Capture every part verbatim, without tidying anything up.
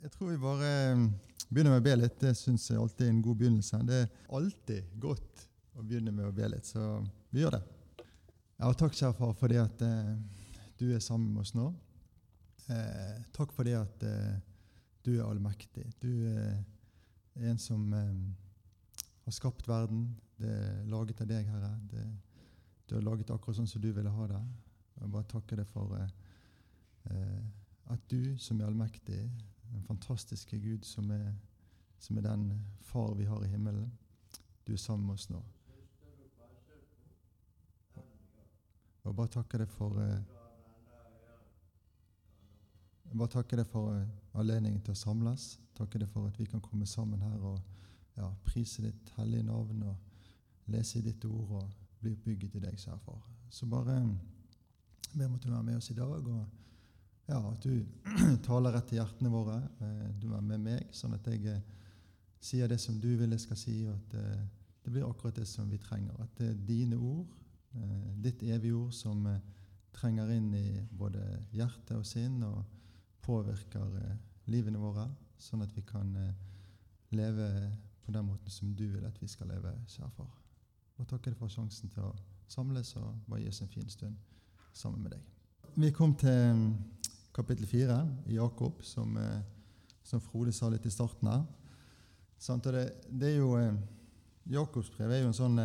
Jeg tror vi bare begynner med å be litt. Det synes jeg alltid er en god begynnelse. Det er alltid godt å begynne med å be litt, så vi gjør det. Ja, og takk, kjære far, for det at eh, du er sammen med oss nå. Eh, takk for det at eh, du er allmektig. Du eh, er en som eh, har skapt verden. Det er laget av deg, Herre. Det, du har laget akkurat sånn som du ville ha det. Jeg bare takker deg for eh, eh, at du som er allmektig, den fantastiske Gud som er, som er den far vi har i himmelen. Du er sammen med oss nå. Og bare takker deg for uh, bare takker deg for uh, anledningen til å samles. Takker deg for at vi kan komme sammen her og ja, prise ditt hellige navn og lese i ditt ord og bli oppbygget i deg, kjære far. Så bare um, be om at du er med oss i dag og ja, at du taler rett til hjertene våre. Du er med meg, sånn at jeg sier det som du vil jeg skal si, og at det blir akkurat det som vi trenger. At det er dine ord, ditt evige ord, som trenger inn i både hjerte og sinn, og påvirker livene våre, sånn at vi kan leve på den måten som du vil at vi skal leve, kjære far. Og takker deg for sjansen til å samles og bare gi oss en fin stund sammen med deg. Vi kom til kapittel fire i Jakob, som, som Frode sa litt i starten her. Sånn, det, det er jo, Jakobs brev er jo en sånn,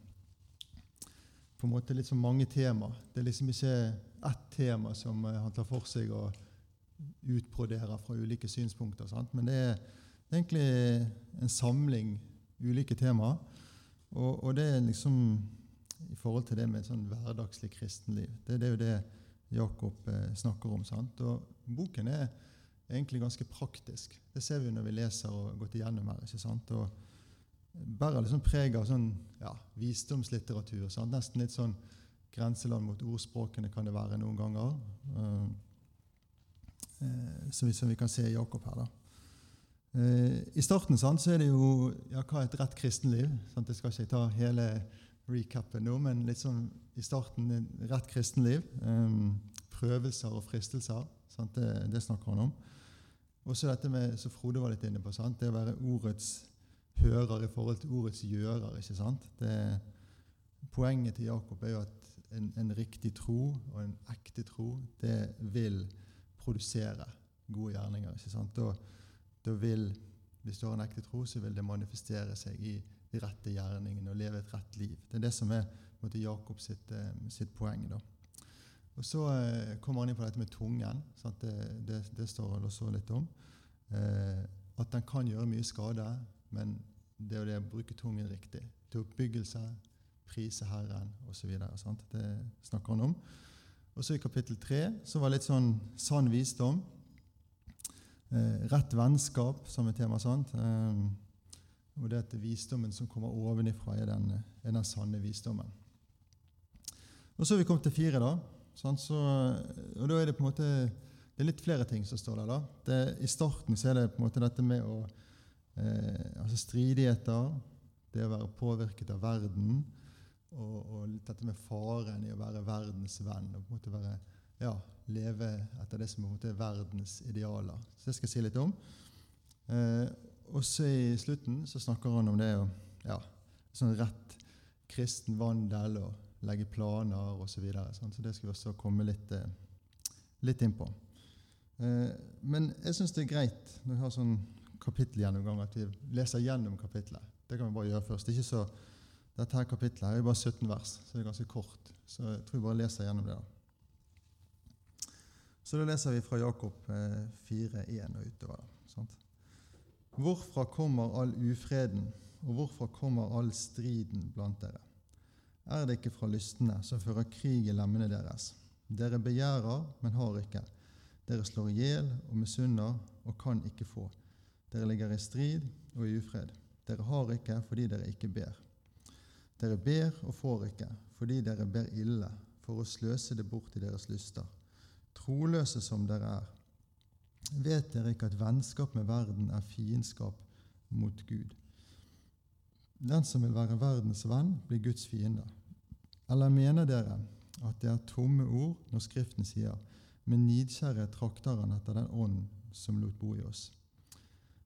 på en måte litt sånn mange tema. Det er liksom ikke ett tema som han tar for seg og utbroderer fra ulike synspunkter, sant? Men det er egentlig en samling ulike tema, og, og det er liksom i forhold til det med et sånn hverdagslig kristenliv. Det, det er jo det Jakob eh, snakker om, sant? Og boken er egentlig ganske praktisk. Det ser vi når vi leser og går igjennom her, ikke sant? Og bærer liksom preg av sånn, ja, visdomslitteratur, sant? Nesten litt sånn grenseland mot ordspråkene kan det være noen ganger. Uh, uh, så vi, som vi kan se i Jakob her da. Uh, I starten, sant, så er det jo, ja, hva er et rett kristenliv? Sant? Det skal ikke jeg ta hele recappen nå, men litt sånn i starten rett kristenliv, um, prøvelser og fristelser, sant? Det, det snakker han om. Og så dette med, så Frode var litt inne på, sant? Det å være ordets hører i forhold til ordets gjører, ikke sant? Det, poenget til Jakob er jo at en, en riktig tro og en ekte tro, det vil produsere gode gjerninger, ikke sant? Da, da vil, hvis du har en ekte tro, så vil det manifestere seg i de rette gjerningene og leve et rett liv. Det er det som er måtte, Jakob sitt, sitt poeng. Da. Og så eh, kommer han inn på dette med tungen. Sant? Det, det, det står han også litt om. Eh, at den kan gjøre mye skade, men det er det å bruke tungen riktig. Til oppbyggelse, prise Herren, og så videre. Sant? Det snakker han om. Og så i kapittel tre, så var det litt sånn sann visdom. Eh, rett vennskap, som er tema, sant? Eh, Og det er visdommen som kommer ovenifra er den, er den sanne visdommen. Og så har vi kommet til fire da. Sant? Så, og da er det på en måte, det er litt flere ting som står der da. Det, I starten så er det på en måte dette med å, eh, altså stridigheter, det å være påvirket av verden, og, og dette med faren i å være verdens venn, og på en måte være, ja, leve etter det som på en måte er verdens idealer. Så det skal jeg si litt om. Eh, Og så i slutten så snakker han om det å ja, sånn rett kristen vandel og legge planer og så videre. Sånn, så det skal vi også komme litt, eh, litt inn på. Eh, men jeg synes det er greit når vi har sånn kapittelgjennomgang at vi leser gjennom kapitlet. Det kan vi bare gjøre først. Ikke så, dette her kapitlet her er bare sytten vers, så det er ganske kort. Så jeg tror vi bare leser gjennom det da. Så da leser vi fra Jakob eh, fire en og utover da. Sant? Hvorfra kommer all ufreden, og hvorfra kommer all striden blant dere? Er det ikke fra lystne som fører krig i lemmene deres? Dere begjærer, men har ikke. Dere slår ihjel og misunner og kan ikke få. Dere ligger i strid og i ufred. Dere har ikke fordi dere ikke ber. Dere ber og får ikke, fordi dere ber ille, for å sløse det bort i deres lyster. Troløse som dere er. Vet dere ikke at vennskap med verden er fiendskap mot Gud? Den som vil være verdens venn, blir Guds fiende. Eller mener dere at det er tomme ord når Skriften sier, men nidkjære trakter han etter den ånd som lot bo i oss?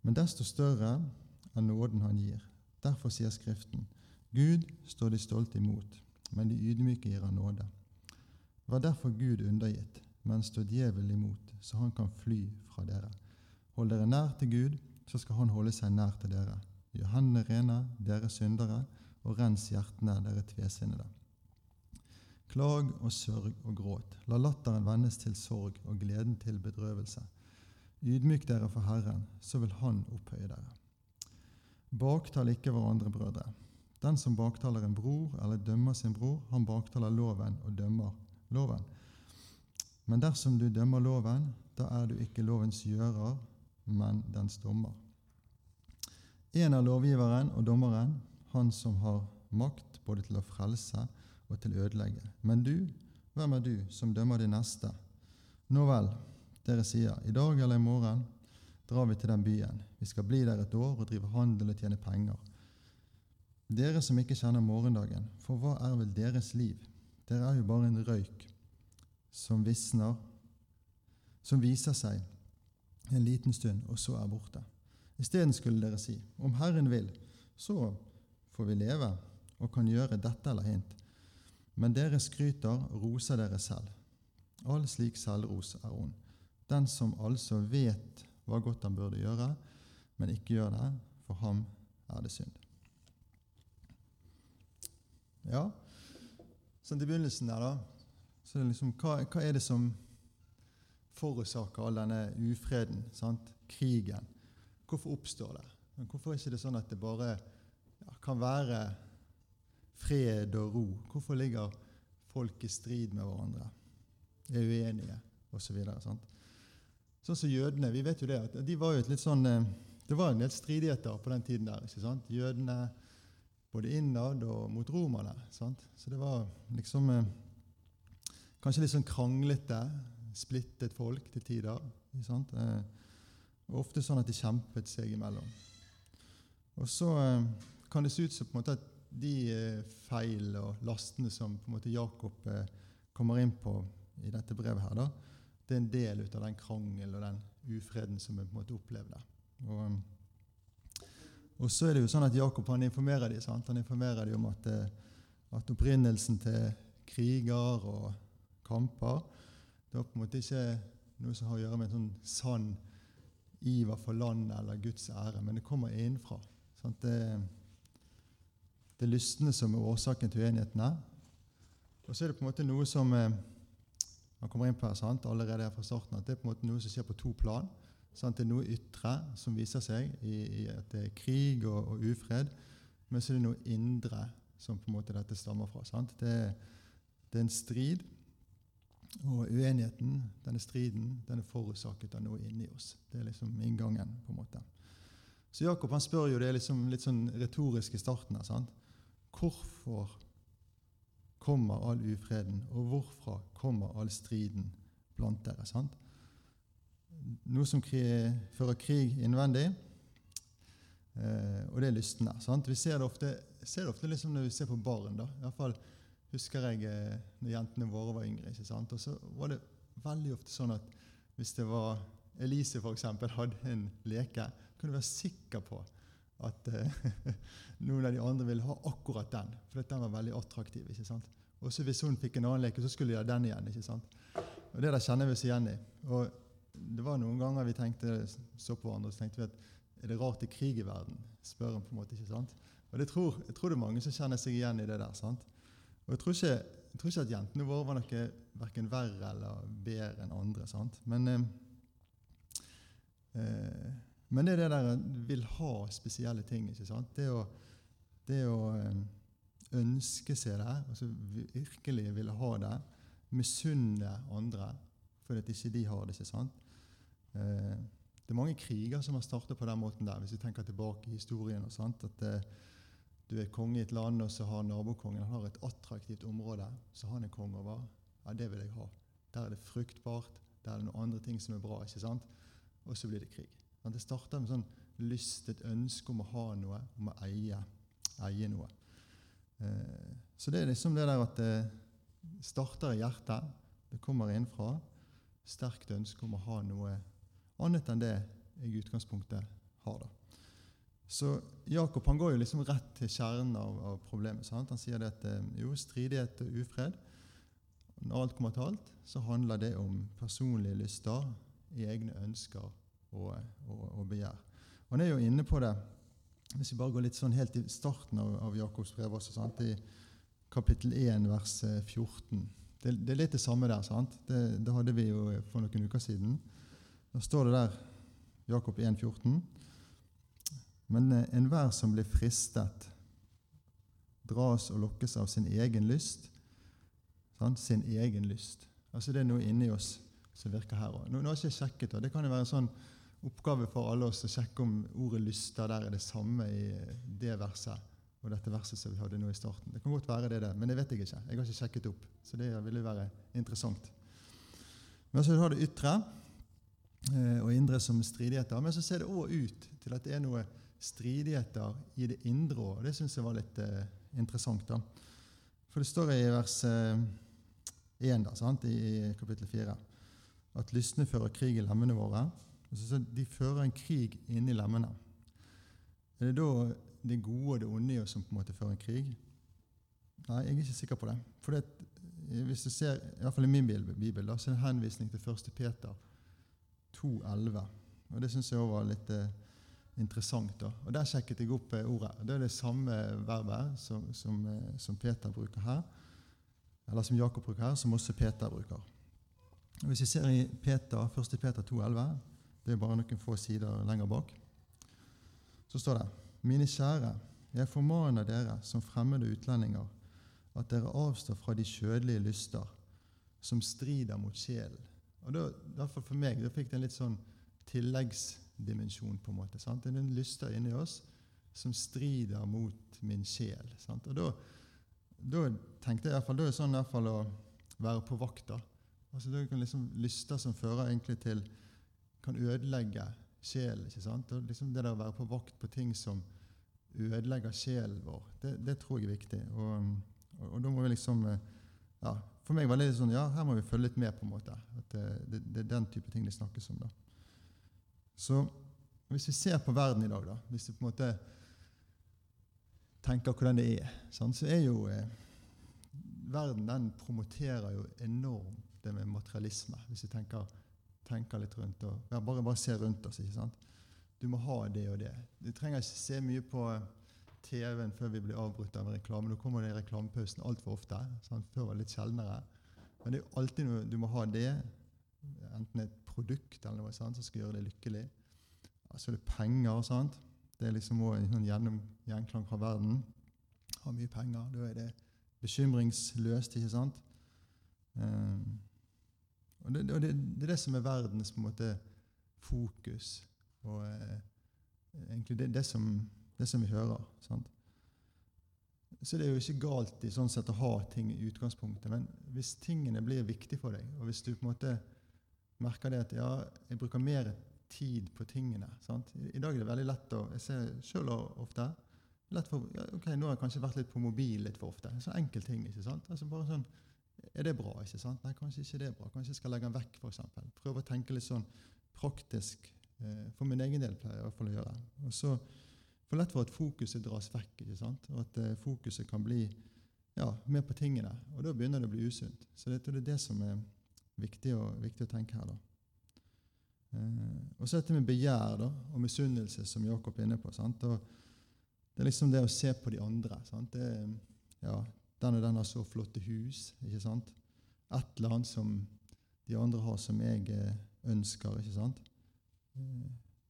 Men desto større er nåden han gir. Derfor sier Skriften, Gud står de stolte imot, men de ydmyke gir han nåde. Vær derfor Gud undergitt, men stå djevel imot, så han kan fly fra dere. Hold dere nær til Gud, så skal han holde seg nær til dere. Gjør hendene rene, dere syndere, og rens hjertene, dere tvesinnede. Klag og sørg og gråt. La latteren vendes til sorg og gleden til bedrøvelse. Ydmyk dere for Herren, så vil han opphøye dere. Baktal ikke hverandre, brødre. Den som baktaler en bror eller dømmer sin bror, han baktaler loven og dømmer loven. Men dersom du dømmer loven, da er du ikke lovens gjører, men dens dommer. En er lovgiveren og dommeren, han som har makt både til å frelse og til å ødelegge. Men du, hvem er du som dømmer de neste? Nå vel, dere sier, i dag eller i morgen drar vi til den byen. Vi skal bli der et år og drive handel og tjene penger. Dere som ikke kjenner morgendagen, for hva er vel deres liv? Dere er jo bare en røyk som visner, som viser seg en liten stund, og så er borte. I stedet skulle dere si, om Herren vil, så får vi leve og kan gjøre dette eller hint. Men dere skryter og roser dere selv. All slik selvros er ond. Den som altså vet hva godt han burde gjøre, men ikke gjør det, for ham er det synd. Ja, sånn til begynnelsen der da, så er det liksom, hva, hva er det som forårsaker all denne ufreden, sant? Krigen? Hvorfor oppstår det? Men hvorfor er ikke det sånn at det bare ja, kan være fred og ro? Hvorfor ligger folk i strid med hverandre? Er uenige, og så videre, sant? Sånn som jødene, vi vet jo det, at de var jo et litt sånn, det var en del stridigheter på den tiden der, ikke sant? Jødene, både innad og mot romerne, sant? Så det var liksom eh, kanskje litt sånn kranglete, splittet folk til tider, ikke sant? Eh, og ofte sånn at de kjempet seg imellom. Og så eh, kan det se ut som på en måte at de eh, feil og lastene som på en måte Jakob eh, kommer inn på i dette brevet her, da, det er en del ut av den krangel og den ufreden som vi på en måte opplevde. Og, og så er det jo sånn at Jakob han informerer dem, sant? Han informerer dem om at, at opprinnelsen til kriger og kamper, det er på en måte ikke noe som har å gjøre med en sånn sann iver for landet eller Guds ære, men det kommer innenfra. Sant? Det, det er lystene som er årsaken til uenighetene. Og så er det på en måte noe som man kommer inn på her, sant? Allerede her fra starten, at det er på en måte noe som skjer på to plan. Sant? Det er noe ytre som viser seg i, i at det er krig og, og ufred, men så er det noe indre som på en måte dette stammer fra. Sant? Det, det er en strid, og uenigheten, denne striden, den er forårsaket av noe inni oss. Det er liksom inngangen på en måte. Så Jakob han spør jo, det er liksom litt sånn retorisk i starten her, sant? Hvorfor kommer all ufreden, og hvorfra kommer all striden blant dere, sant? Noe som krig, fører krig innvendig, eh, og det er lystene, sant? Vi ser det ofte, ser det ofte liksom når vi ser på barn, da. I hvert fall husker jeg eh, når jentene våre var yngre, ikke sant? Og så var det veldig ofte sånn at hvis det var Elise for eksempel hadde en leke, kunne du være sikker på at eh, noen av de andre ville ha akkurat den, for den var veldig attraktiv, ikke sant? Og så hvis hun fikk en annen leke, så skulle de ha den igjen, ikke sant? Og det der kjenner vi oss igjen i. Og det var noen ganger vi tenkte, så på hverandre, og så tenkte vi at er det rart i krig i verden? Spør han på en måte, ikke sant? Og det tror, jeg tror det er mange som kjenner seg igjen i det der, sant? Og jeg tror ikke, jeg tror ikke at jentene våre var noe hverken verre eller bedre enn andre, sant? Men, eh, men det er det der vil ha spesielle ting, ikke sant? Det å, det å ønske seg det, altså virkelig vil ha det, misunne andre, for at ikke de har det, ikke sant? Eh, det er mange kriger som har startet på den måten der, hvis vi tenker tilbake i historien, og sant? At eh, du er konge i et land, og så har nabokongen har et attraktivt område, så har han en konge over. Ja, det vil jeg ha. Der er det fruktbart, der er det noen andre ting som er bra, ikke sant? Og så blir det krig. Det starter med sånn lyst, et ønske om å ha noe, om å eie, eie noe. Eh, så det er liksom det der at det starter i hjertet, det kommer innfra, sterkt ønske om å ha noe annet enn det jeg i utgangspunktet har. Da. Så Jakob han går jo liksom rett til kjernen av, av problemet. Sant? Han sier det at jo, stridighet og ufred, når alt kommer til alt, så handler det om personlige lyster, egne ønsker og, og, og begjær. Og han er jo inne på det, hvis vi bare går litt sånn helt i starten av, av Jakobs brev også, sant? I kapittel én, vers fjorten. Det, det er litt det samme der, sant? Det, det hadde vi jo for noen uker siden. Da står det der, Jakob én, fjorten. Men enhver som blir fristet, dras og lokkes av sin egen lyst, sant? Sin egen lyst. Altså det er noe inni oss som virker her også. Nå, nå har jeg ikke sjekket, og det kan jo være en sånn oppgave for alle oss å sjekke om ordet lyster der er det samme i det verset, og dette verset som vi hadde nå i starten. Det kan godt være det der, men det vet jeg ikke. Jeg har ikke sjekket opp, så det vil jo være interessant. Men så har det ytre og indre som stridigheter, men så ser det også ut til at det er noe stridigheter i det indre, og det synes jeg var litt eh, interessant da. For det står i vers én da, sant? I kapittel fire, at lystne fører krig i lemmene våre, og så de fører en krig inn i lemmene. Er det da det gode og det onde i oss som på en måte fører en krig? Nei, jeg er ikke sikker på det. For det, hvis du ser, i hvert fall i min bibel, da, så er det henvisning til første Peter to elleve, og det synes jeg også var litt eh, interessant da. Og der sjekket jeg opp ordet. Det er det samme verbet som, som, som Peter bruker her, eller som Jakob bruker her, som også Peter bruker. Og hvis vi ser i Peter, første Peter to elleve, det er bare noen få sider lenger bak, så står det: Mine kjære, jeg formaner dere som fremmede utlendinger, at dere avstår fra de kjødelige lyster, som strider mot sjelen. Og da, i hvert fall for meg, da fikk det en litt sånn tilleggs dimensjon på en måte, sant? Det er en lyster inni oss som strider mot min sjel, sant? Og da, da tenkte jeg i hvert fall, da er det sånn i hvert fall å være på vakt da. Altså da kan liksom lyster som fører egentlig til, kan ødelegge sjelen, ikke sant? Og liksom det der å være på vakt på ting som ødelegger sjelen vår, det, det tror jeg er viktig. Og, og, og da må vi liksom, ja, for meg var det litt sånn, ja, her må vi følge litt med på en måte, at det, det, det er den type ting det snakkes om da. Så hvis vi ser på verden i dag, da, hvis vi på en måte tenker hvordan det er, sånn, så er jo eh, verden, den promoterer jo enormt det med materialisme, hvis vi tenker, tenker litt rundt, og ja, bare, bare se rundt oss, ikke sant? Du må ha det og det. Du trenger ikke se mye på T V-en før vi blir avbrutt av reklame. Nå kommer det i reklamepausen alt for ofte, sant? Før var det litt sjeldnere. Men det er jo alltid noe, du må ha det, enten et produkt eller noe sånt, som skal gjøre det lykkelig. Så er det penger, sant? Det er liksom også en gjennom, gjenklang fra verden. Har mye penger, da er det bekymringsløst, ikke sant? Um, og det, og det, det er det som er verdens på en måte fokus, og eh, egentlig det, det, som, det som vi hører, sant? Så det er jo ikke galt i sånn sett å ha ting i utgangspunktet, men hvis tingene blir viktige for deg, og hvis du på en måte merker det at ja, jeg bruker mer tid på tingene, sant? I, I dag er det veldig lett å, jeg ser selv ofte, lett for, ja, ok, nå har jeg kanskje vært litt på mobil litt for ofte, så enkel ting, ikke sant? Altså bare sånn, er det bra, ikke sant? Nei, kanskje ikke det er bra, kanskje jeg skal legge den vekk for eksempel. Prøve å tenke litt sånn praktisk, eh, for min egen del pleier jeg i hvert fall å gjøre. Og så, for lett for at fokuset dras vekk, ikke sant? Og at eh, fokuset kan bli, ja, mer på tingene, og da begynner det å bli usunt. Så det, det er det som er viktig å, viktig å tenke her da. Eh, og så dette med begjær da, og misunnelse som Jakob er inne på, sant? Og det er liksom det å se på de andre, sant? Det, ja, den og den har så flotte hus, ikke sant? Et eller annet som de andre har som jeg ønsker, ikke sant? Eh,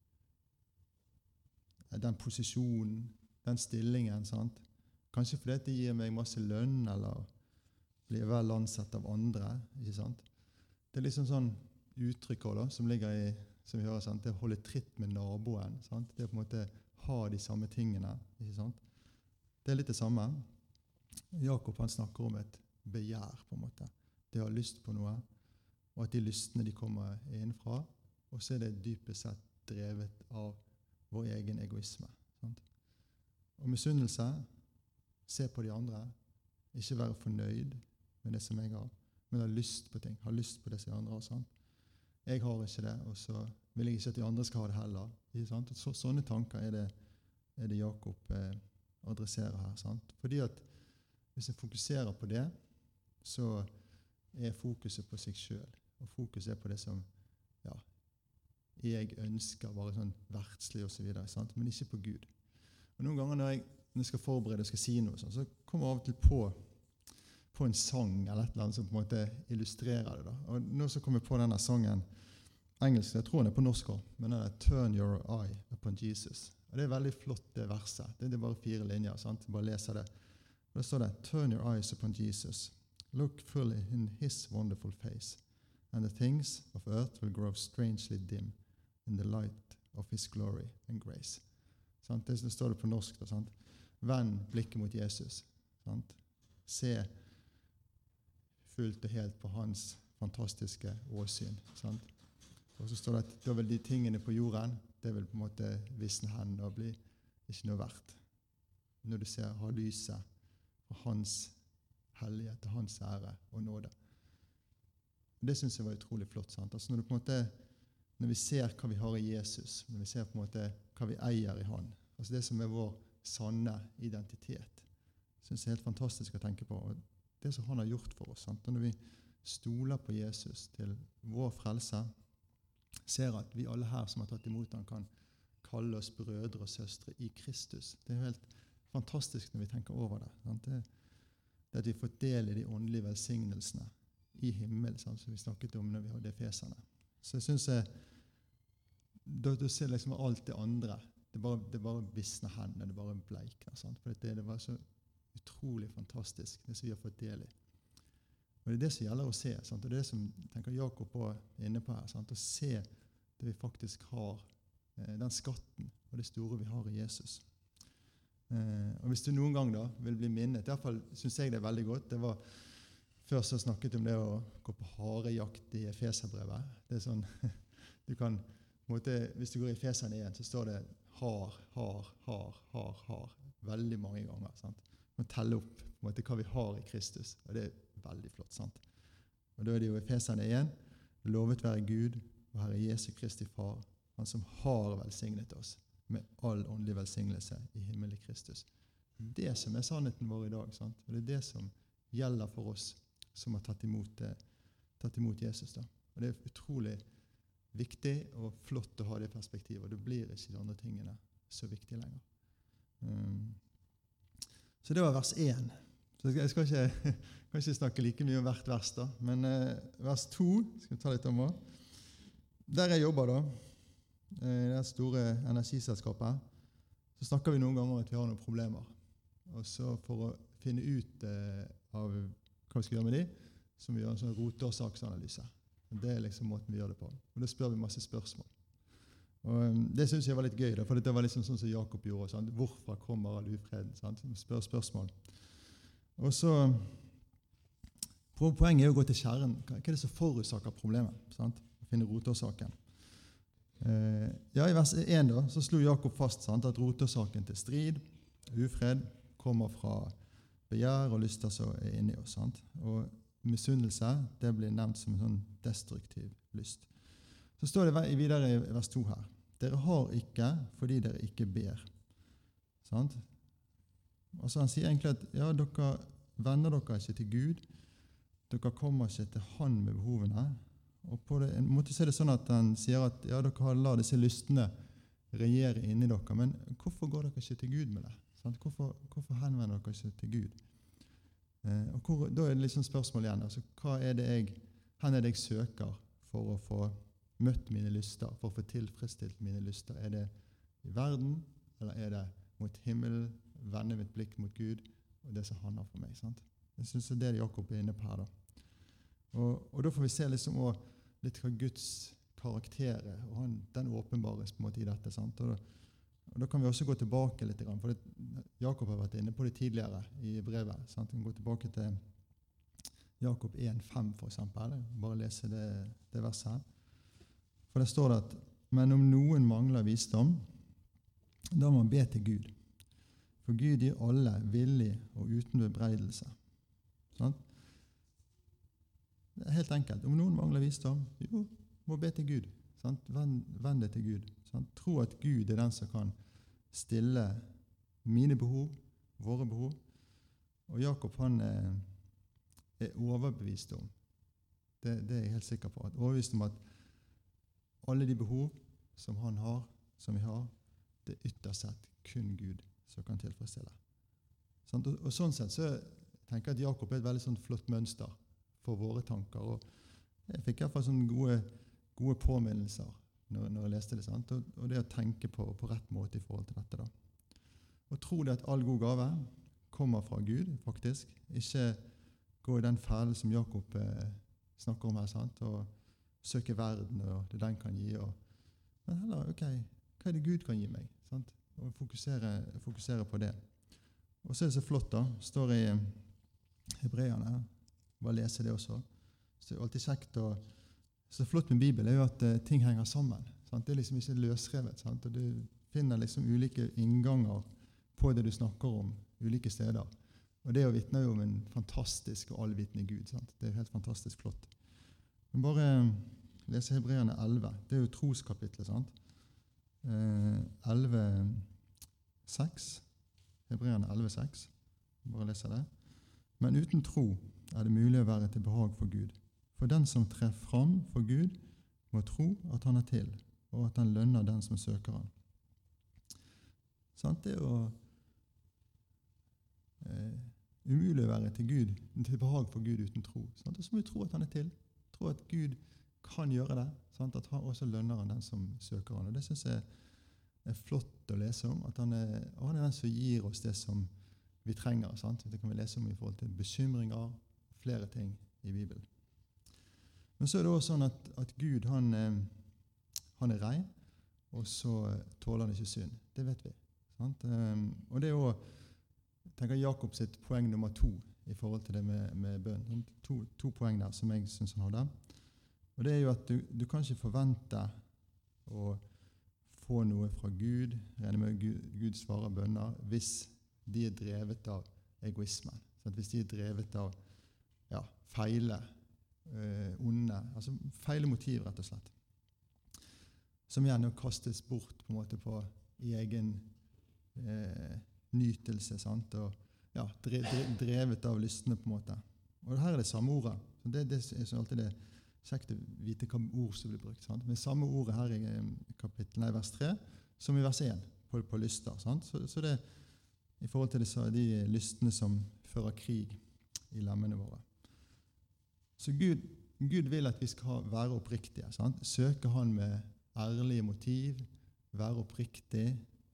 den posisjonen, den stillingen, sant? Kanskje fordi det gir meg masse lønn, eller blir vel ansett av andre, ikke sant? Det er liksom sånn uttrykk også, da, som ligger i, som vi hører, sant? Det å holde tritt med naboen, sant? Det er på en måte ha de samme tingene, ikke sant? Det er litt det samme. Jakob han snakker om et begjær på en måte. Det å ha lyst på noe, og at de lystene de kommer innenfra, og så er det dypest sett drevet av vår egen egoisme. Sant? Og misunnelse, se på de andre, ikke være fornøyd med det som jeg har, men ha lyst på ting, ha lyst på det som de andre har. Sant? Jeg har ikke det, og så vil jeg ikke at de andre skal ha det heller. Ikke sant? Så, sånne tanker er det, er det Jakob eh, adresserer her. Sant? Fordi at hvis jeg fokuserer på det, så er fokuset på seg selv. Og fokuset er på det som ja, jeg ønsker, bare sånn verdslig og så videre, sant? Men ikke på Gud. Og noen ganger når jeg, når jeg skal forberede og skal si noe, sånn, så kommer jeg av og til på, på en sang eller et eller annet som på en måte illustrerer det. Da. Og nå så kommer jeg på denne sangen, engelsk, jeg tror den er på norsk også, men den er «Turn your eye upon Jesus». Og det er veldig flott det verset. Det er bare fire linjer, sant? Bare leser det. Og det står det, «Turn your eyes upon Jesus. Look fully in his wonderful face, and the things of earth will grow strangely dim in the light of his glory and grace». Sant? Det står det på norsk. Da, sant? Vend blikket mot Jesus. Sant? Se fullt og helt på hans fantastiske åsyn. Sant? Og så står det at da vil de tingene på jorden, det vil på en måte visne hen og bli ikke noe verdt. Når du ser, har lyset og hans hellighet og hans ære og nåde. Det synes jeg var utrolig flott. Sant? Altså når, du på en måte, når vi ser hva vi har i Jesus, når vi ser på en måte hva vi eier i han, altså det som er vår sanne identitet, synes jeg er helt fantastisk å tenke på. Og det som han har gjort for oss. Sant? Og når vi stoler på Jesus til vår frelse, ser at vi alle her som har tatt imot han kan kalle oss brødre og søstre i Kristus. Det er jo helt fantastisk når vi tenker over det. Sant? Det, det at vi får del i de åndelige velsignelsene i himmel, sant? Som vi snakket om når vi hadde Efeserne. Så jeg synes jeg, da du ser liksom alt det andre, det bare, det bare visner hendene, det bare bleikner. Sant? For det, det var så utrolig fantastisk, det som vi har fått del i. Og det er det som gjelder å se, sant? Og det er det som tenker Jakob på inne på her, sant? Å se det vi faktisk har, eh, den skatten og det store vi har i Jesus. Eh, og hvis du noen gang da vil bli minnet, i hvert fall synes jeg det er veldig godt, det var før så snakket om det å gå på harejakt i Efeserbrevet. Det er sånn, du kan, på en måte, hvis du går i Efeserne igjen, så står det har, har, har, har, har, veldig mange ganger, sant? Man teller opp på en måte hva vi har i Kristus, og det er veldig flott, sant? Og da er det jo Efeserne igjen, lovet være Gud og Herre Jesu Kristi Far, han som har velsignet oss med all åndelig velsignelse i himmel i Kristus. Det som er sannheten vår i dag, sant? Og det er det som gjelder for oss som har tatt imot, tatt imot Jesus. Da. Og det er utrolig viktig og flott å ha det perspektivet, og det blir ikke de andre tingene så viktige lenger. Um, så det var vers én. Så jeg skal ikke, kan ikke snakke like mye om hvert vers da, men eh, vers to, skal vi ta litt om også. Der jeg jobber da, i det store energiselskapet, så snakker vi noen ganger om at vi har noen problemer. Og så for å finne ut eh, av hva vi skal gjøre med de, så må vi gjøre en sånn rotårsaksanalyse. Det er liksom måten vi gjør det på. Og da spør vi masse spørsmål. Og um, det synes jeg var litt gøy, da, for det var liksom sånn som Jakob gjorde. Sant? Hvorfor kommer all ufreden? Sant? Spør spørsmål. Og så, poenget er å gå til kjernen. Hva er det som forårsaker problemet? Sant? Å finne rotårsaken. Eh, ja, i vers én da, så slo Jakob fast sant, at rotårsaken til strid, ufred, kommer fra begjær og lyster som er inni oss. Sant? Og misunnelse, det blir nevnt som en sånn destruktiv lyst. Så står det videre i vers to her. Dere har ikke fordi dere ikke ber. Sant? Altså han sier egentlig at ja, dere vender dere ikke til Gud, dere kommer ikke til han med behovene, og på det, en måte så er det sånn at han sier at ja, dere har lar disse lystene regjere inni dere, men hvorfor går dere ikke til Gud med det? Sant? Hvorfor, hvorfor henvender dere ikke til Gud? Eh, og hvor, da er det liksom spørsmål igjen, altså hva er det jeg, hen er det jeg søker for å få møtt mine lyster, for å få tilfredsstilt mine lyster? Er det i verden, eller er det mot himmelen, vende mitt blikk mot Gud, og det som han har for meg, sant? Jeg synes det er det Jakob er inne på her, da. Og, og da får vi se liksom også litt hva Guds karakter er, og han, den åpenbares på en måte i dette, sant? Og da, og da kan vi også gå tilbake litt, for det, Jakob har vært inne på det tidligere i brevet, sant? Vi kan gå tilbake til Jakob en fem for eksempel, bare lese det, det verset her. For det står det at, men om noen mangler visdom, da må man be til Gud. For Gud gir alle villig og uten bebreidelse. Sånn? Det er helt enkelt. Om noen mangler visdom, jo, må be til Gud. Sant? Vend, vend det til Gud. Sant? Tro at Gud er den som kan stille mine behov, våre behov. Og Jakob han er, er overbevist om, det, det er jeg helt sikker på, at overbevist om at alle de behov som han har, som vi har, det er ytterst sett kun Gud som kan tilfredsstille. Sant? Og, og sånn sett så tenker jeg at Jakob er et veldig sånn flott mønster for våre tanker, og jeg fikk i hvert fall sånne gode, gode påminnelser når, når jeg leste det, sant? Og, og det å tenke på, på rett måte i forhold til dette da. Og tro det at all god gave kommer fra Gud, faktisk. Ikke gå i den fellen som Jakob eh, snakker om her, sant? Og søke verden, og det den kan gi. Og, men heller, ok, hva er det Gud kan gi meg? Sant? Og fokusere, fokusere på det. Og så er det så flott da, står i Hebreerne, bare lese det også. Så det er alltid kjekt å, så flott med Bibelen er jo at uh, ting henger sammen. Sant? Det er liksom ikke løsrevet, sant? Og du finner liksom ulike innganger på det du snakker om, ulike steder. Og det vitner jo om en fantastisk og allvitende Gud. Sant? Det er jo helt fantastisk flott. Men bare lese Hebreerne elleve. Det er jo troskapitlet, sant? Uh, elleve seks. Hebreerne elleve seks. Bare lese det. Men uten tro er det mulig å være til behag for Gud. For den som trer fram for Gud, må tro at han er til, og at han lønner den som søker han. Sant? Det er jo eh, umulig å være til Gud, til behag for Gud uten tro. Sant? Og så må vi tro at han er til. Tro at Gud kan gjøre det, sant? At han også lønner han den som søker han. Og det synes jeg er flott å lese om, at han er, og han er den som gir oss det som vi trenger. Sant? Det kan vi lese om i forhold til bekymringer, flere ting i Bibelen. Men så er det også sånn at, at Gud, han, han er rein, og så tåler han ikke synd. Det vet vi. Sant? Og det er jo, tenker Jakob sitt poeng nummer to i forhold til det med, med bønn. To, to poeng der som jeg synes han hadde. Og det er jo at du, du kan ikke forvente å få noe fra Gud, regner med Gud, Gud svarer bønner, hvis de er drevet av egoismen. Sant? Hvis de er drevet av ja, feile, øh, onde, altså feile motiv, rett og slett. Som igjen kastes bort på en måte på i egen eh, nytelse, sant? Og ja, drevet av lystne på en måte. Og her er det samme ordet. Det, det er så alltid det kjekt å vite hva ord som blir brukt. Sant? Men samme ordet her i kapittel, nei, vers tre, som i vers én, på, på lyster. Sant? Så, så det i forhold til det, så er de lystene som fører krig i lemmene våre. Så Gud, Gud vil at vi skal være oppriktige. Sant? Søke han med ærlige motiv, være oppriktig,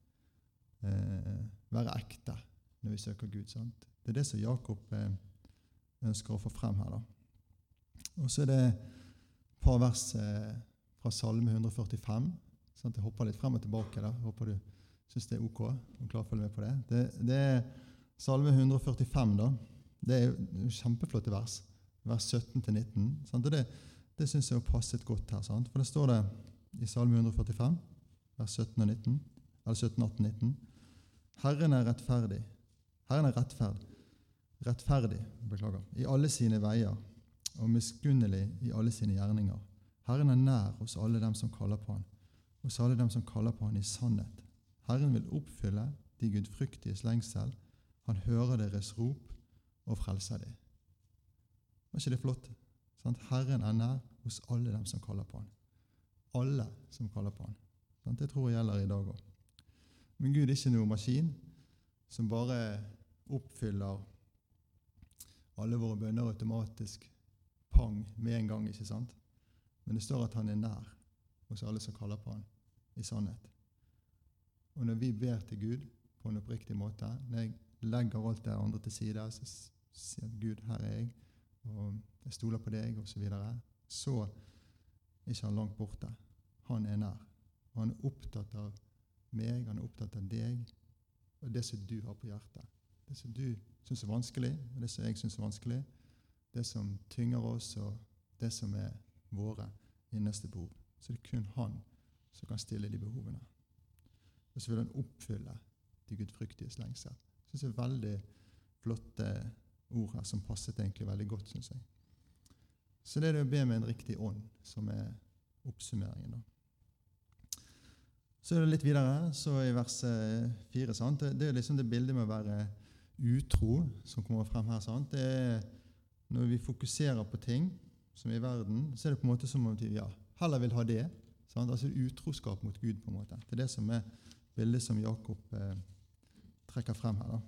eh, være ekte når vi søker Gud. Sant? Det er det som Jakob eh, ønsker å få frem her. Da. Og så er det et par vers eh, fra Salme hundre førtifem. Sant? Jeg hopper litt frem og tilbake. Da. Håper du synes det er ok og klar å følge med på det. Det, det er Salme hundre førtifem, da. Det er jo kjempeflotte vers. Vers sytten til nitten. Sant? Og det, det synes jeg har passet godt her. Sant? For det står det i Salme hundre førtifem, vers sytten og nitten, eller sytten, atten, nitten. Herren er rettferdig. Herren er rettferd. Rettferdig, beklager, i alle sine veier, og miskunnelig i alle sine gjerninger. Herren er nær hos alle dem som kaller på han, hos alle dem som kaller på han i sannhet. Herren vil oppfylle de gudfryktiges lengsel. Han hører deres rop og frelser dem. Var ikke det flott? Sant? Herren er nær hos alle dem som kaller på han. Alle som kaller på han. Sant? Det tror jeg gjelder i dag også. Men Gud er ikke noen maskin som bare oppfyller alle våre bønner automatisk pang med en gang, ikke sant? Men det står at han er nær hos alle som kaller på han i sannhet. Og når vi ber til Gud på en oppriktig måte, når jeg legger alt det andre til side, så sier Gud, her er jeg, og jeg stoler på deg, og så videre, så er ikke han langt borte. Han er nær. Og han er opptatt av meg, han er opptatt av deg, og det som du har på hjertet. Det som du synes er vanskelig, og det som jeg synes er vanskelig, det som tynger oss, og det som er våre innerste behov. Så det er kun han som kan stille de behovene. Og så vil han oppfylle de gudfryktiges lengsel. Jeg synes det er veldig flotte ord her, som passet egentlig veldig godt, synes jeg. Så det er det å be med en riktig ånd, som er oppsummeringen da. Så er det litt videre, så i vers fire, sant? Det, det er liksom det bildet med å være utro som kommer frem her. Sant? Det er når vi fokuserer på ting som er i verden, så er det på en måte som om vi ja, heller vil ha det. Sant? Altså utroskap mot Gud på en måte. Det er det som er bildet som Jakob eh, trekker frem her. Da.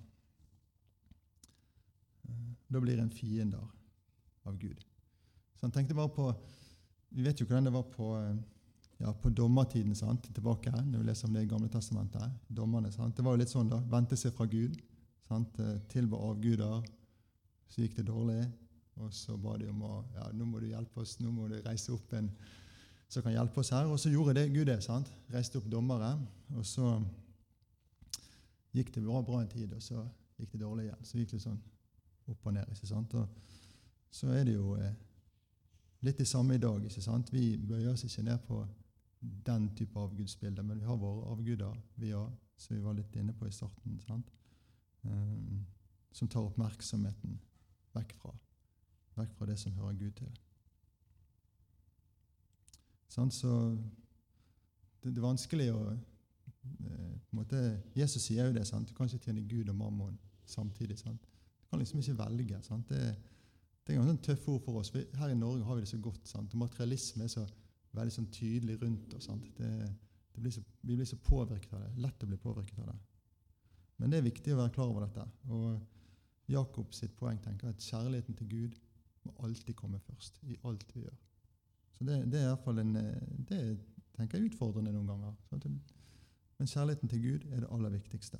Da blir en fiender av Gud. Så han tenkte bare på, vi vet jo hvordan det var på, ja, på dommertiden, sant? Tilbake her, når vi leser om det i Gamle testamentet. Dommerne, sant? Det var jo litt sånn da, vente seg fra Gud, sant? Tilba avguder, så gikk det dårlig, og så ba de om å, ja, nå må du hjelpe oss, nå må du reise opp en som kan hjelpe oss her, og så gjorde det Gud det, sant? Reiste opp dommere, og så gikk det bra, bra en tid, og så gikk det dårlig igjen, så gikk det sånn opp og ned, ikke sant? Og så er det jo eh, litt det samme i dag, ikke sant? Vi bøyer oss ikke ned på den type avgudsbilder, men vi har våre avguder, vi har, som vi var litt inne på i starten, sant? Um, som tar oppmerksomheten vekk fra, vekk fra det som hører Gud til. Sånn, så det, det er vanskelig å eh, på en måte, Jesus sier jo det, sant? Du kan ikke tjene Gud og mammon samtidig, sant? Du kan liksom ikke velge, sant? Det, det er en sånn tøff ord for oss. Her i Norge har vi det så godt, sant? Og materialisme er så veldig sånn tydelig rundt oss, sant? Det, det blir så, vi blir så påvirket av det, lett å bli påvirket av det. Men det er viktig å være klar over dette, og Jakob sitt poeng tenker at kjærligheten til Gud må alltid komme først, i alt vi gjør. Så det, det er i hvert fall en, det tenker jeg utfordrende noen ganger. Sant? Men kjærligheten til Gud er det aller viktigste.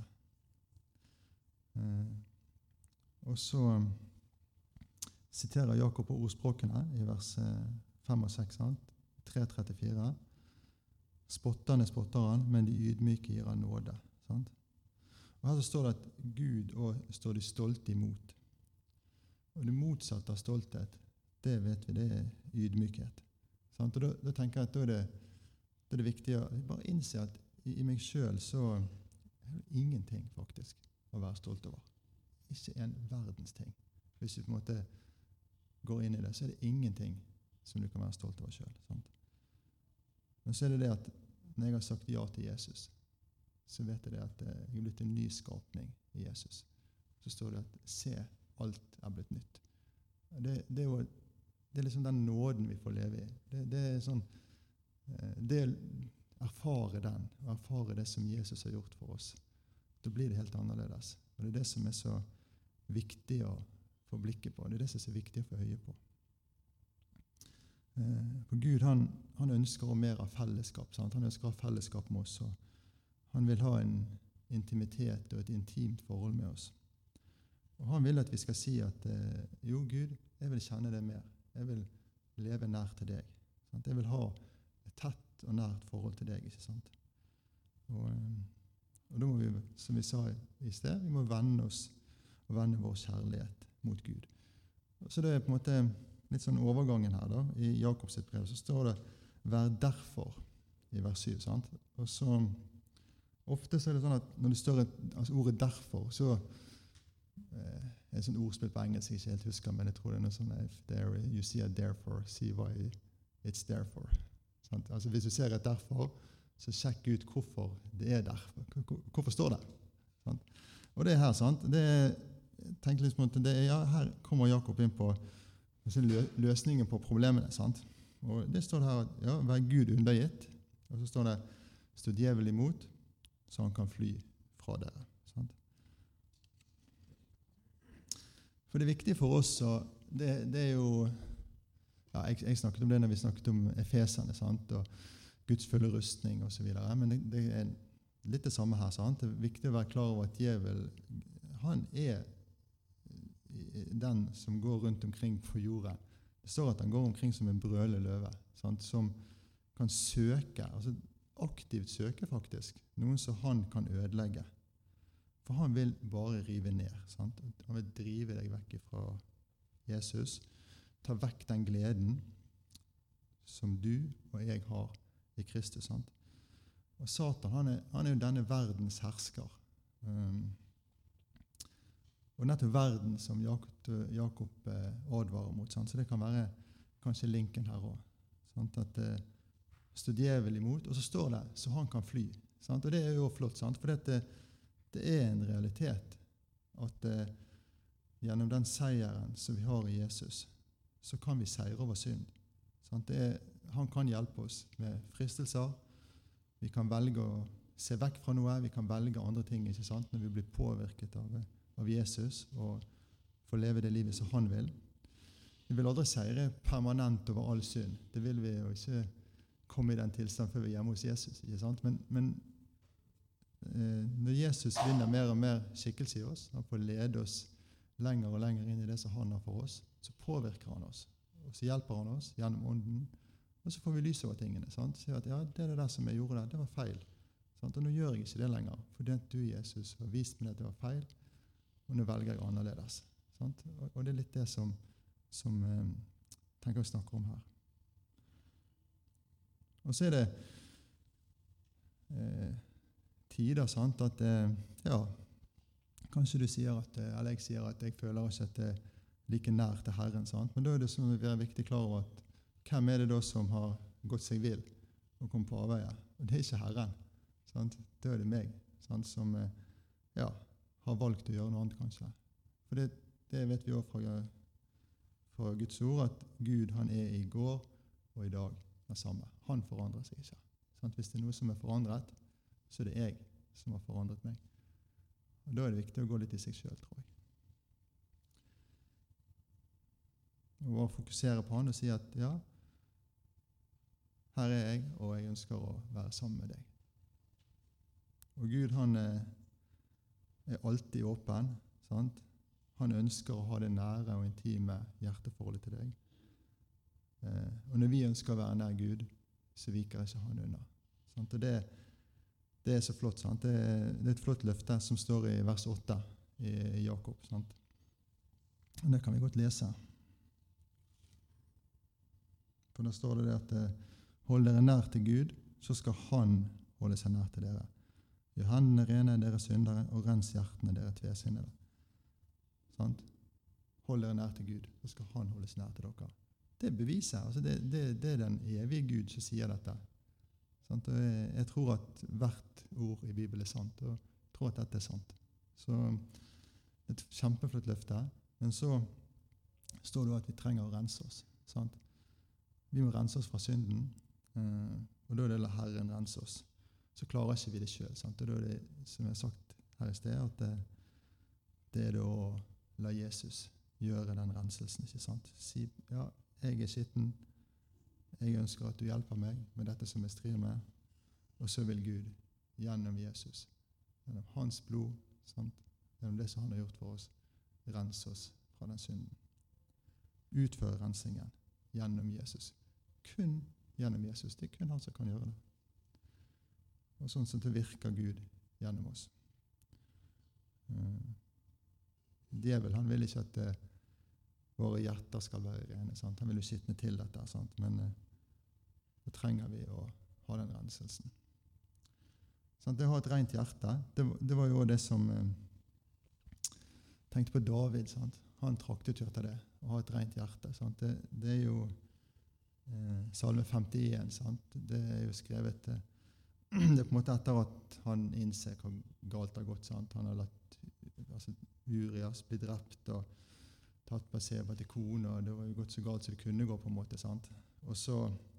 Eh, og så siterer Jakob på ordspråkene i vers fem og seks, tre trettifire. Spotterne spotter han, men de ydmyke gir han nåde. Sant? Og her så står det at Gud og står de stolte imot. Og det motsatte av stolthet, det vet vi, det er ydmykhet. Sant? Og da, da tenker jeg at da er det, da er det viktig å bare innse at i, i meg selv så er det ingenting faktisk å være stolt over. Ikke en verdens ting. Hvis du på en måte går inn i det, så er det ingenting som du kan være stolt over selv. Sant? Men så er det det at når jeg har sagt ja til Jesus, så vet jeg det at jeg er blitt en ny skapning i Jesus. Så står det at se, alt er blitt nytt. Det, det er jo det er liksom den nåden vi får leve i. Det, det er sånn, det er erfare den, og erfare det som Jesus har gjort for oss. Da blir det helt annerledes. Og det er det som er så viktig å få blikket på. Det er det som er så viktig å få øye på. For Gud, han, han ønsker å mer av fellesskap. Sant? Han ønsker å ha fellesskap med oss, og han vil ha en intimitet og et intimt forhold med oss. Og han vil at vi skal si at jo, Gud, jeg vil kjenne det mer. Jeg vil leve nær til deg. Sant? Jeg vil ha et tett og nært forhold til deg, ikke sant? Og, og da må vi, som vi sa i sted, vi må vende oss og vende vår kjærlighet mot Gud. Så det er på en måte litt sånn overgangen her da. I Jakobs brev så står det «Vær derfor» i vers syv. Sant? Og så ofte så er det sånn at når det står et, altså ordet «derfor», så eh, er et sånt ordspill på engelsk jeg ikke helt husker, men jeg tror det er noe sånn if there, you see a therefore, see why it's there for. Sant? Altså hvis du ser et derfor, så sjekk ut hvorfor det er derfor. Hvorfor står det? Sant? Og det er her, sant? Det er, tenk litt på det, ja, her kommer Jakob inn på løsningen på problemene, sant? Og det står det her, ja, vær Gud undergitt, og så står det, stå djevel imot, så han kan fly fra dere. Sant? For det viktige for oss, det, det er jo, ja, jeg, jeg snakket om det når vi snakket om Efeserne, sant? Og Guds fulle rustning og så videre, men det, det er litt det samme her, sant? Det er viktig å være klar over at djevel, han er den som går rundt omkring på jorda. Det står at han går omkring som en brølende løve, sant? Som kan søke, altså aktivt søke faktisk, noen som han kan ødelegge. For han vil bare rive ned. Sant? Han vil drive deg vekk fra Jesus, ta vekk den gleden som du og jeg har i Kristus. Sant? Og Satan, han er, han er jo denne verdens hersker. Um, og nettopp verden som Jakob, Jakob eh, advarer mot. Sant? Så det kan være kanskje linken her også. Sant? At eh, stå djevel imot, og så står det så han kan fly. Sant? Og det er jo flott, sant? For det, det er en realitet at eh, gjennom den seieren som vi har i Jesus, så kan vi seire over synd. Sant? Det er, han kan hjelpe oss med fristelser. Vi kan velge å se vekk fra noe, vi kan velge andre ting, ikke sant? Når vi blir påvirket av, av Jesus og får leve det livet som han vil. Vi vil aldri seire permanent over all synd. Det vil vi jo ikke komme i den tilstand før vi er hjemme hos Jesus. Ikke sant? Men, men eh, når Jesus vinner mer og mer skikkelse i oss, han får lede oss lenger og lenger inn i det som han har for oss, så påvirker han oss. Og så hjelper han oss gjennom ånden, og så får vi lys over tingene. Sant? Så at ja, det er det der som jeg gjorde der, det var feil. Sant? Og nå gjør jeg ikke det lenger, fordi at du, Jesus, har vist meg at det var feil, og nå velger jeg annerledes. Sant? Og, og det er litt det som, som eh, tenker å snakke om her. Og så er det eh, tider, sant, at eh, ja, kanskje du sier at, eller jeg sier at jeg føler ikke at det er like nær til Herren, sant? Men da er det som vi er viktig klar over at hvem er det da som har gått seg vill og kommet på avveie? Og det er ikke Herren, sant? Da er det meg, sant? Som eh, ja, har valgt å gjøre noe annet kanskje. For det, det vet vi også fra, fra Guds ord, at Gud han er i går og i dag det samme. Han forandrer seg ikke. Sant? Hvis det er noe som er forandret, så er det jeg som har forandret meg. Og da er det viktig å gå litt i seg selv, tror jeg. Og å fokusere på han og si at ja, her er jeg, og jeg ønsker å være sammen med deg. Og Gud, han er, er alltid åpen, sant? Han ønsker å ha det nære og intime hjerteforholdet til deg. Eh, og når vi ønsker å være nær Gud, så viker ikke han unna. Sant? Og det, det er så flott, sant? Det, det er et flott løfte som står i vers åtte i, i Jakob. Sant? Og det kan vi godt lese. For da står det at hold dere nær til Gud, så skal han holde seg nær til dere. Gjør hendene rene, dere syndere, og rens hjertene, dere tvesinnede. Sant? Hold dere nær til Gud, så skal han holde seg nær til dere. Det beviser, altså det, det, det er den evige Gud som sier dette. Sant? Og jeg, jeg tror at hvert ord i Bibelen er sant, og jeg tror at dette er sant. Så et kjempeflott løfte, men så står det at vi trenger å rense oss. Sant? Vi må rense oss fra synden, eh, og da er det la Herren rense oss. Så klarer ikke vi det selv. Sant? Og da er det, som jeg har sagt her i sted, at det, det er det å la Jesus gjøre den renselsen, ikke sant? Si, ja, jeg er skitten, jeg ønsker at du hjelper meg med dette som jeg strir med, og så vil Gud gjennom Jesus, gjennom hans blod, sant? Gjennom det som han har gjort for oss, rense oss fra den synden. Utføre rensingen gjennom Jesus. Kun gjennom Jesus. Det er kun han som kan gjøre det. Og sånn som det virker Gud gjennom oss. Uh, Djevel, han vil ikke at uh, våre hjerter skal være rene. Sant? Han vil jo skitne til dette, sant? Men uh, da trenger vi å ha den renselsen. Sant? Det å ha et rent hjerte, det, det var jo det som uh, tenkte på David, sant? Han traktet jo etter det, å ha et rent hjerte. Sant? Det, det er jo eh, Salme femtien, sant? Det er jo skrevet eh, det er på en måte etter at han innser hva galt har gått, sant? Han har latt altså, Urias bli drept og tatt Batseba til kone, og det var jo gått så galt som det kunne gå på en måte, sant? Og så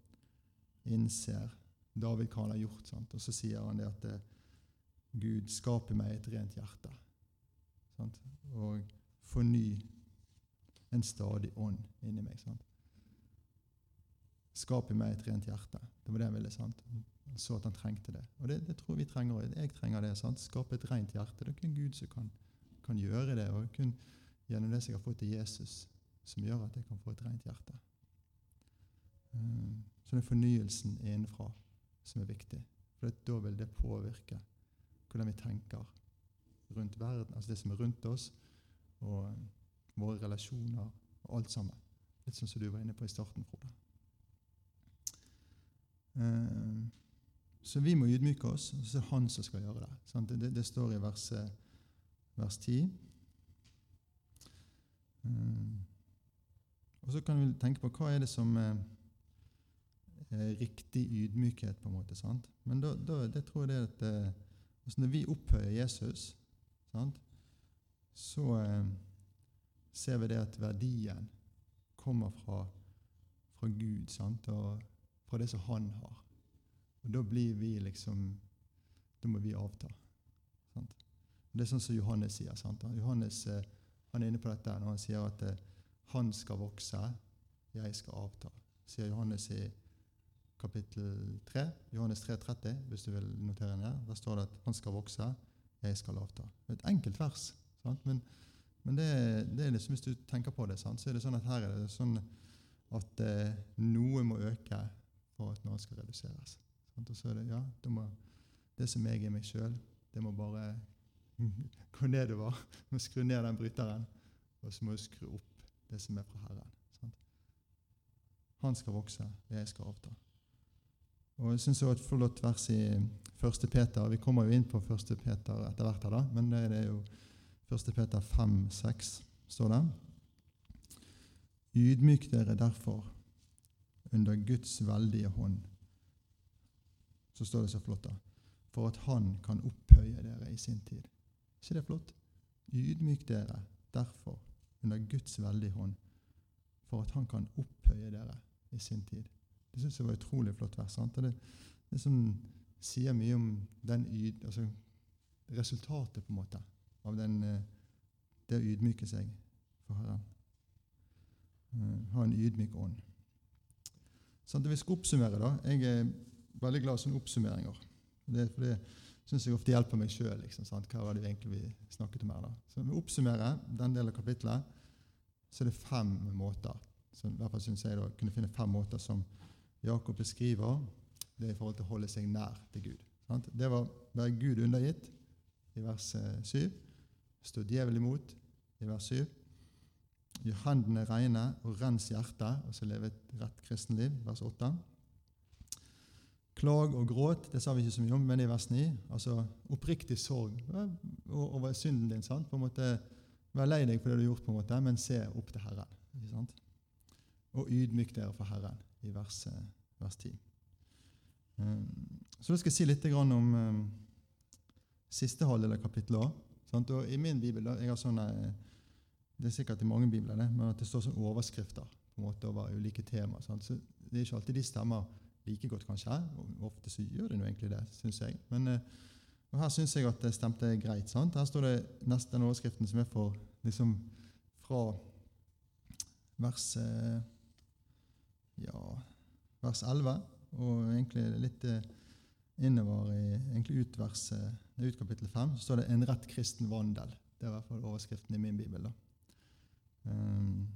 innser David hva han har gjort, sant? Og så sier han det at eh, Gud skaper meg et rent hjerte, sant? Og forny en stadig ånd inni meg, sant? Skap i meg et rent hjerte. Det var det han ville, sant? Han så at han trengte det. Og det, det tror vi trenger. Jeg trenger det, sant? Skape et rent hjerte. Det er kun Gud som kan, kan gjøre det, og kun gjennom det som jeg har fått til Jesus, som gjør at jeg kan få et rent hjerte. Um, så det er fornyelsen innenfra som er viktig. For det, da vil det påvirke hvordan vi tenker rundt verden, altså det som er rundt oss, og um, våre relasjoner, og alt sammen. Litt sånn som du var inne på i starten, Frode. Uh, så vi må ydmyke oss, og så er han som skal gjøre det. Sant? Det, det står i vers, vers ti. Uh, og så kan vi tenke på hva er det som uh, eh, riktig ydmykhet på en måte, sant? Men da, da, det tror jeg det at eh, altså når vi opphøyer Jesus, sant? Så eh, ser vi det at verdien kommer fra, fra Gud, sant? Og fra det som han har. Og da blir vi liksom, da må vi avta. Sant? Det er sånn som Johannes sier. Sant? Johannes eh, han er inne på dette når han sier at eh, han skal vokse, jeg skal avta. Sier Johannes i kapittel tre, Johannes tre tretti, hvis du vil notere den her. Der står det at han skal vokse, jeg skal avta. Det er et enkelt vers, sant? Men, men det, det er liksom, hvis du tenker på det, sant? Så er det sånn at her er det sånn at eh, noe må øke for at noe skal reduseres. Sant? Og så er det, ja, det, må, det som jeg er meg selv, det må bare gå nedover, må skru ned den bryteren, og så må du skru opp det som er fra Herren. Sant? Han skal vokse, jeg skal avta. Og jeg synes det var et flott vers i første Peter. Vi kommer jo inn på første Peter etter hvert her da, men det er jo første Peter fem seks, står det. Ydmyk dere derfor under Guds veldige hånd. Så står det så flott da. For at han kan opphøye dere i sin tid. Er ikke det flott? Ydmyk dere derfor under Guds veldige hånd. For at han kan opphøye dere i sin tid. Det synes jeg var et utrolig flott vers. Sant? Det, det som sier mye om den yd, altså resultatet på en måte, av den, det å ydmyke seg for Herren. Ha en ydmyk ånd. Sånn at vi skal oppsummere da. Jeg er veldig glad i sånne oppsummeringer. Det, for det synes jeg ofte hjelper meg selv. Liksom, sant? Hva var det egentlig vi snakket om her da? Så når vi oppsummerer den delen av kapitlet, så er det fem måter. Så i hvert fall synes jeg da kunne finne fem måter som Jakob beskriver det i forhold til å holde seg nær til Gud. Sant? Det var å være Gud undergitt i vers syv. Stå djevel imot i vers syv. Gjør hendene reine og rens hjertet, og så leve et rett kristenliv, vers åtte. Klag og gråt, det sa vi ikke så mye om, men i vers ni, altså oppriktig sorg over synden din, sant? På en måte, vær lei deg for det du har gjort på en måte, men se opp til Herren, ikke sant? Og ydmyk dere for Herren i vers, vers ti. Så da skal jeg si litt om um, siste halvdel av kapitlet også, sant? Og i min bibel, da, jeg har sånne, det er sikkert i mange bibler, det, men at det står sånne overskrifter på en måte over ulike tema, sant? Så det er ikke alltid de stemmer like godt kanskje, og ofte så gjør det nå egentlig det, synes jeg. Men og her synes jeg at det stemte greit, sant? Her står det nesten den overskriften som er for, liksom, fra vers, ja, vers elleve, og egentlig litt innover i, egentlig ut vers, ut kapittel fem, så står det en rett kristen vandel. Det er i hvert fall overskriften i min bibel da. Um,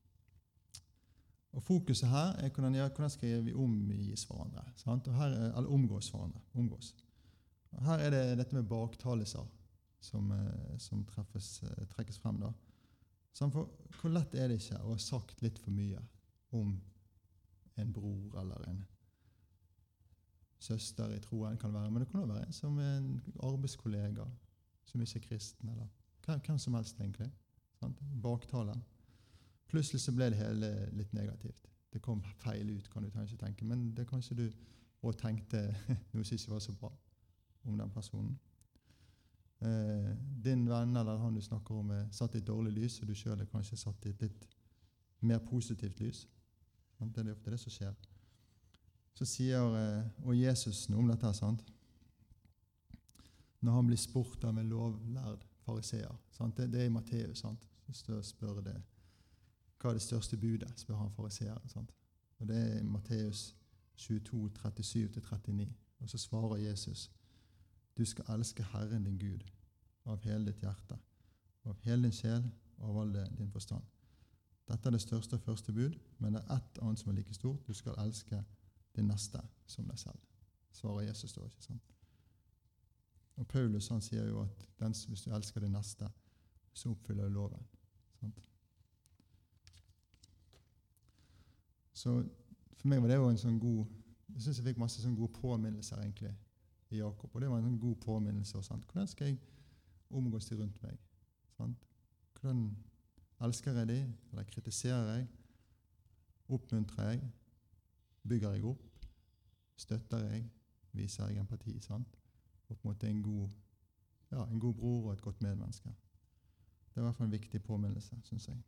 Og fokuset her er hvordan, ja, hvordan skal vi omgis hverandre, sant? Og her, eller omgås hverandre. Omgås. Og her er det dette med baktalelser som, som treffes, trekkes frem. Da. Sånn, for hvor lett er det ikke å ha sagt litt for mye om en bror eller en søster i troen kan være, men det kan også være en som en arbeidskollega som ikke er kristen, eller hvem som helst egentlig. Sant? Baktalen. Plutselig så ble det hele litt negativt. Det kom feil ut, kan du kanskje tenke, men det kanskje du også tenkte noe som ikke var så bra om den personen. Eh, din venn eller han du snakker om er satt i et dårlig lys, og du selv er kanskje satt i et litt mer positivt lys. Det er ofte det som skjer. Så sier eh, og Jesus noe om dette, sant? Når han blir spurt av en lovlærd fariseer, sant? Det, det er i Matteus, sant? Så spør det hva er det største budet, spør han fariseeren, sant? Og det er Matteus tjueto, trettisju til trettini. Og så svarer Jesus, du skal elske Herren din Gud av hele ditt hjerte, av hele din sjel og av all din forstand. Dette er det største og første bud, men det er ett annet som er like stort. Du skal elske din neste som deg selv. Svarer Jesus da, ikke sant? Og Paulus han sier jo at den, hvis du elsker din neste, så oppfyller du loven. Sant? Så for meg var det jo en sånn god, jeg synes jeg fikk masse sånn gode påminnelser egentlig i Jakob, og det var en sånn god påminnelse. Og sant? Hvordan skal jeg omgås de rundt meg? Sant? Hvordan elsker jeg de, eller kritiserer jeg, oppmuntrer jeg, bygger jeg opp, støtter jeg, viser jeg empati, sant? Og på en måte en god, ja, en god bror og et godt medmenneske. Det er i hvert fall en viktig påminnelse, synes jeg.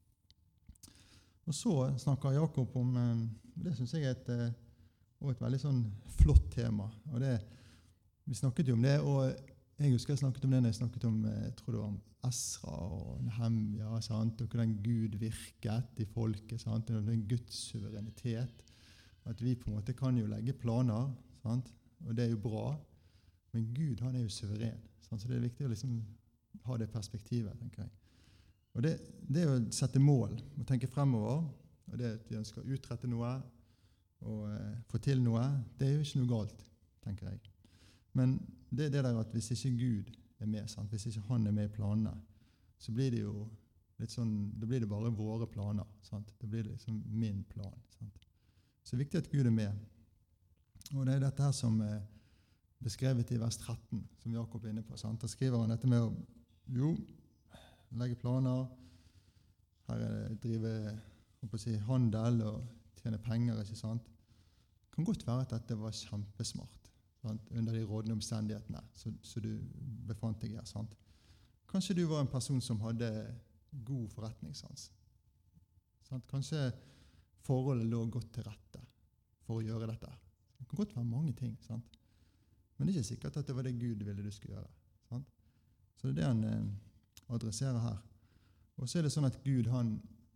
Og så snakker Jakob om, det synes jeg er et, og et veldig sånn flott tema. Og det, vi snakket jo om det, og jeg husker jeg snakket om det når jeg snakket om, jeg tror det var om Esra og Nehemja, sant? Og hvordan Gud virket i folket, sant? Og den Guds suverenitet. At vi på en måte kan jo legge planer, sant? Og det er jo bra, men Gud han er jo suveren. Sant? Så det er viktig å liksom ha det perspektivet, tenker jeg. Og det, det er å sette mål, å tenke fremover, og det at vi ønsker å utrette noe, og eh, få til noe, det er jo ikke noe galt, tenker jeg. Men det er det der at hvis ikke Gud er med, sant? Hvis ikke han er med i planene, så blir det jo litt sånn, da blir det bare våre planer, sant? Det blir liksom min plan, sant? Så det er viktig at Gud er med. Og det er dette her som er beskrevet i vers tretten, som Jakob er inne på, sant? Da skriver han dette med å, jo, legge planer, her er det drive, håper å si, handel og tjene penger, ikke sant? Det kan godt være at dette var kjempesmart, sant? Under de rådende omstendighetene, så, så du befant deg her, sant? Kanskje du var en person som hadde god forretningssans, sant? Kanskje forholdet lå godt til rette for å gjøre dette. Det kan godt være mange ting, sant? Men det er ikke sikkert at det var det Gud ville du skulle gjøre, sant? Så det er det han eh, adresserer her. Og så er det sånn at Gud, han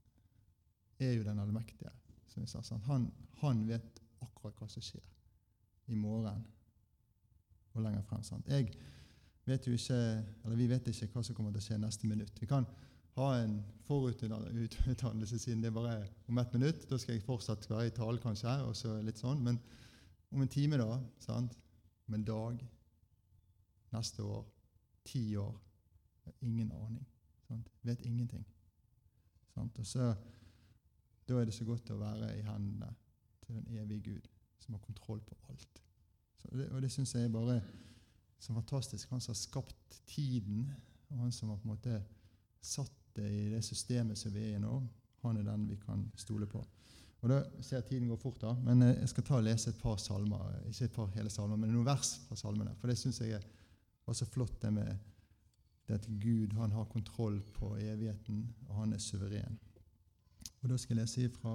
er jo den allmektige, som jeg sa, sant? Han, han vet akkurat hva som skjer i morgen og lenger frem, sant? Jeg vet jo ikke, eller vi vet ikke hva som kommer til å skje neste minutt. Vi kan ha en forututdannelse siden det er bare om ett minutt, da skal jeg fortsatt være i tale kanskje, og så litt sånn, men om en time da, sant? Om en dag, neste år, ti år, ingen aning, sant? Vet ingenting. Sant? Og så, da er det så godt å være i hendene til den evige Gud, som har kontroll på alt. Så det, og det synes jeg er bare så fantastisk. Han som har skapt tiden, og han som har på en måte satt det i det systemet som vi er i nå, han er den vi kan stole på. Og da ser jeg tiden går fort da, men jeg skal ta og lese et par salmer, ikke et par hele salmer, men noen vers fra salmene, for det synes jeg er også flott det med det at Gud, han har kontroll på evigheten, og han er suveren. Og da skal jeg lese fra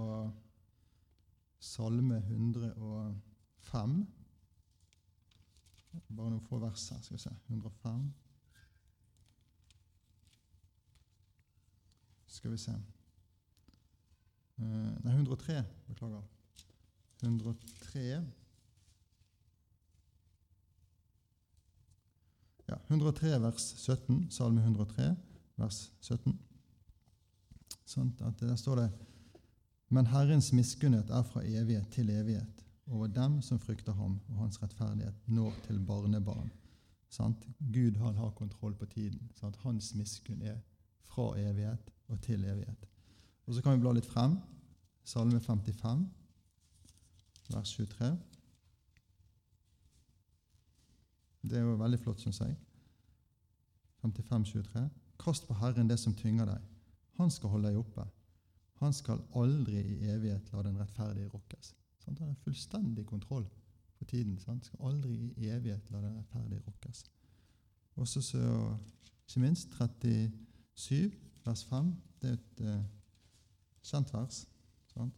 Salme hundre og fem. Bare noen få vers her, skal vi se. hundre og fem. Skal vi se. Uh, nei, hundre og tre, beklager. hundre og tre. Ja, hundre og tre vers sytten, Salme hundre og tre, vers sytten. Sånn at der står det, men Herrens miskunnhet er fra evighet til evighet, over dem som frykter ham, og hans rettferdighet når til barnebarn. Sant? Gud han har kontroll på tiden. Sant? Hans miskunn er fra evighet og til evighet. Og så kan vi bla litt frem. Salme femtifem, vers tjuetre. Det er jo veldig flott, synes jeg. femtifem tjuetre. Kast på Herren det som tynger deg. Han skal holde deg oppe. Han skal aldri i evighet la den rettferdige rokkes. Han har fullstendig kontroll på tiden. Han skal aldri i evighet la den rettferdige rokkes. Og så, så ikke minst, trettisju, vers fem. Det er et uh, kjent vers. Sant?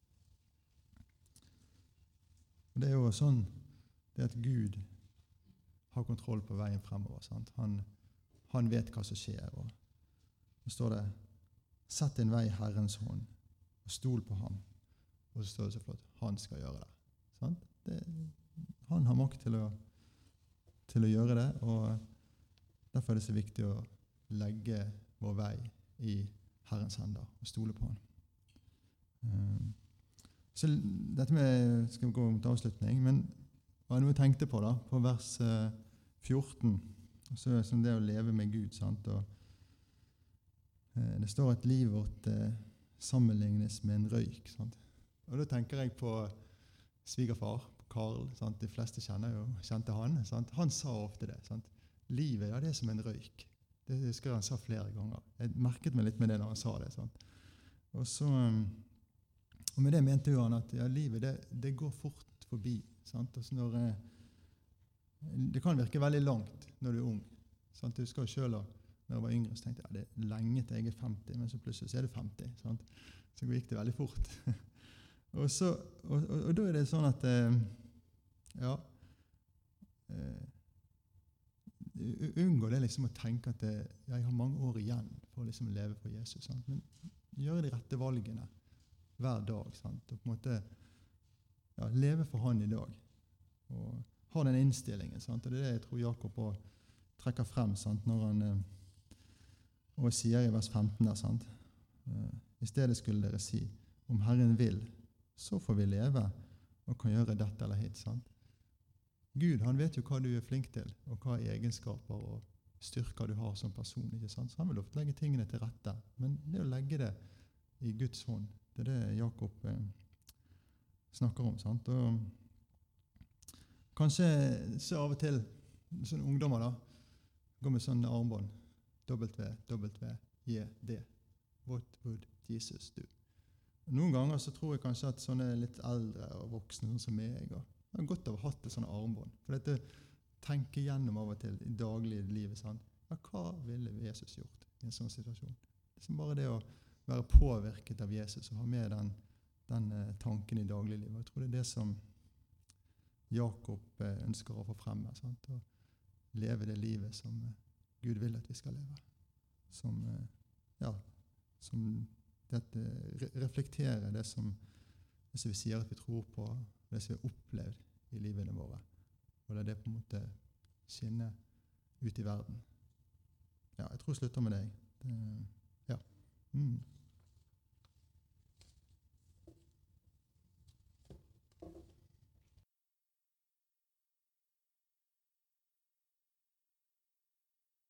Og det er jo sånn, det at Gud har kontroll på veien fremover. Sant? Han, han vet hva som skjer. Og så står det, sett din vei i Herrens hånd, og stol på ham. Og så står det så flott, han skal gjøre det. Sant? Det han har makt til å, til å gjøre det, og derfor er det så viktig å legge vår vei i Herrens hender, og stole på han. Um, så dette med, skal vi gå mot avslutning, men hva er noe jeg tenkte på da, på vers uh, fjorten, så er det som det å leve med Gud, sant? Og uh, det står at livet vårt uh, sammenlignes med en røyk, sant? Og da tenker jeg på svigerfar, på Karl, sant? De fleste kjenner jo, kjente han, sant? Han sa ofte det, sant? Livet, ja, det er som en røyk. Det husker han sa flere ganger. Jeg merket meg litt med det når han sa det, sant? Og så, um, og med det mente jo han at ja, livet, det, det går fort forbi. Sant? Altså når, eh, det kan virke veldig langt når du er ung. Sant? Jeg husker jo selv da når jeg var yngre, så tenkte jeg, ja, det er lenge til jeg er femti, men så plutselig så er det femti. Sant? Så gikk det veldig fort. og, så, og, og, og da er det sånn at, eh, ja, eh, unngå det liksom å tenke at det, ja, jeg har mange år igjen for å liksom leve for Jesus. Sant? Men gjøre de rette valgene hver dag. Sant? Og på en måte ja, leve for han i dag. Og ha den innstillingen. Sant? Og det er det jeg tror Jakob også trekker frem sant? Når han eh, og sier i vers femten der, sant? Eh, i stedet skulle dere si, om Herren vil, så får vi leve og kan gjøre dette eller hit. Sant? Gud, han vet jo hva du er flink til, og hva egenskaper og styrker du har som person. Ikke sant? Så han vil ofte legge tingene til rette. Men det å legge det i Guds hånd, det er det Jakob eh, snakker om. Sant? Og kanskje så av og til sånne ungdommer da, går med sånne armbånd. W, W, J, D. What would Jesus do? Noen ganger så tror jeg kanskje at sånne litt eldre og voksne sånn som meg, og det er godt å ha hatt et sånne armbånd. For dette tenker gjennom av og til i daglig livet. Sånn. Ja, hva ville Jesus gjort i en sånn situasjon? Det er bare det å være påvirket av Jesus og ha med den, den uh, tanken i dagliglivet. Jeg tror det er det som Jakob uh, ønsker å få frem her. Sant? Å leve det livet som uh, Gud vil at vi skal leve. Som, uh, ja, som dette, re reflekterer det som det vi sier at vi tror på, det som vi har opplevd i livene våre. Og det er det på en måte skinner ut i verden. Ja, jeg tror jeg slutter med deg. Det, ja. Mm.